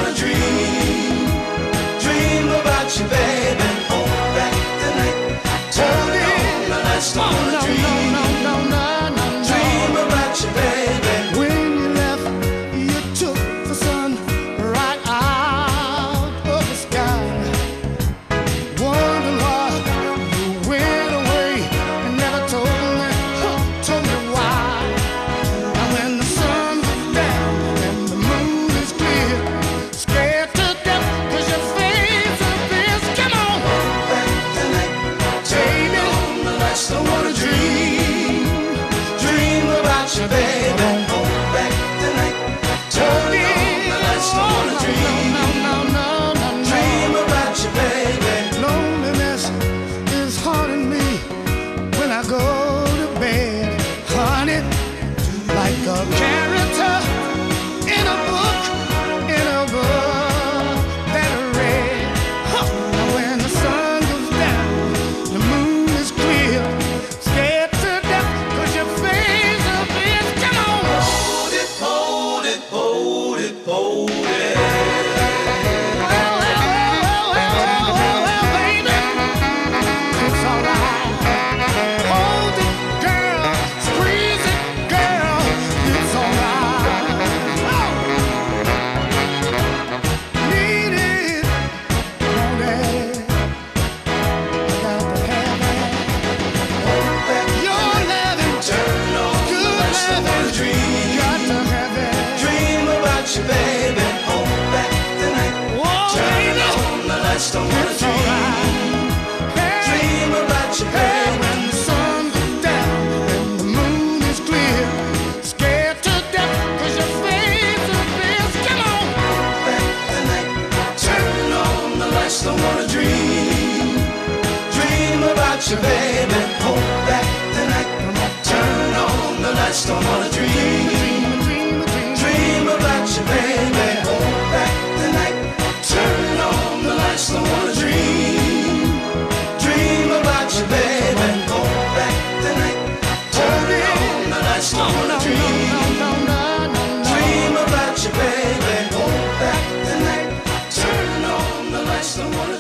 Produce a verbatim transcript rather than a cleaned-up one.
wanna dream, dream about you, baby. Hold back the night, turn on the lights. Don't wanna dream, no, no, no, no, no. dream about you, baby. When you left, you took the sun right out of the sky. Wondering why you went away and never told me, huh, told me why. And when the sun goes down and the moon is clear, scared to death 'cause your face appears. Come on, Back the night, turn on the lights. Don't wanna dream, dream about you, baby. Hold back the night, turn on the lights. Don't wanna dream, no, no, no, no, no. dream about you, baby. Loneliness is haunting me when I go to bed, honey, like a character in a book, in a book that I read. Huh. Now when the sun goes down, the moon is clear, scared to death 'cause your face appears. Come on, Hold it, hold it, hold it, hold it. well, well, well, well, well, well, well, baby, it's alright. Hold it, girl, squeeze it, girl, it's alright. Oh. Need it, want it, got to have it. Hold back the Your night, loving, turn on the good lights. Don't wanna loving, dream, got to have it. dream about you, baby. Hold back the night, Oh, turn baby, on the lights. Don't wanna it's dream, alright. Hey, dream about you, hey, baby. when the sun goes down and the moon is clear, scared to death 'cause your face appears. Come on, Back the night, turn on the lights. Don't wanna dream, dream about you, baby. Hold back the night, turn on the lights. Don't wanna dream, dream, dream, dream. dream about you, baby. Hold back the night, turn on the lights. Don't wanna dream, dream about you, baby. Hold back the night, turn on the lights. Don't wanna No, dream, no, no, no, no, no. dream about you, baby. Hold back the night, turn on the lights. Don't wanna